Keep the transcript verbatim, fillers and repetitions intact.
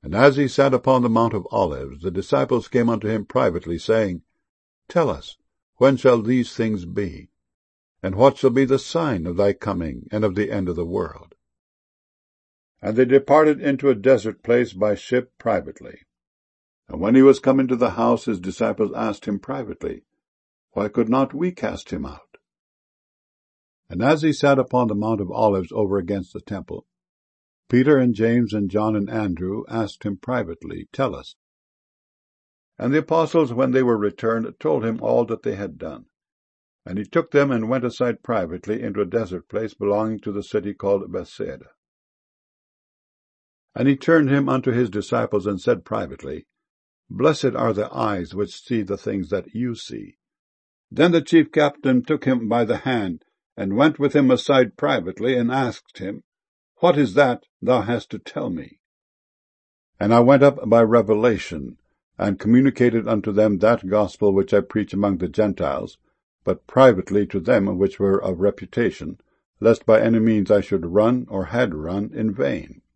And as he sat upon the Mount of Olives, the disciples came unto him privately, saying, Tell us, when shall these things be? And what shall be the sign of thy coming, and of the end of the world? And they departed into a desert place by ship privately. And when he was come into the house, his disciples asked him privately, Why could not we cast him out? And as he sat upon the Mount of Olives over against the temple, Peter and James and John and Andrew asked him privately, Tell us. And the apostles, when they were returned, told him all that they had done. And he took them and went aside privately into a desert place belonging to the city called Bethsaida. And he turned him unto his disciples, and said privately, Blessed are the eyes which see the things that you see. Then the chief captain took him by the hand, and went with him aside privately, and asked him, What is that thou hast to tell me? And I went up by revelation, and communicated unto them that gospel which I preach among the Gentiles, but privately to them which were of reputation, lest by any means I should run, or had run, in vain.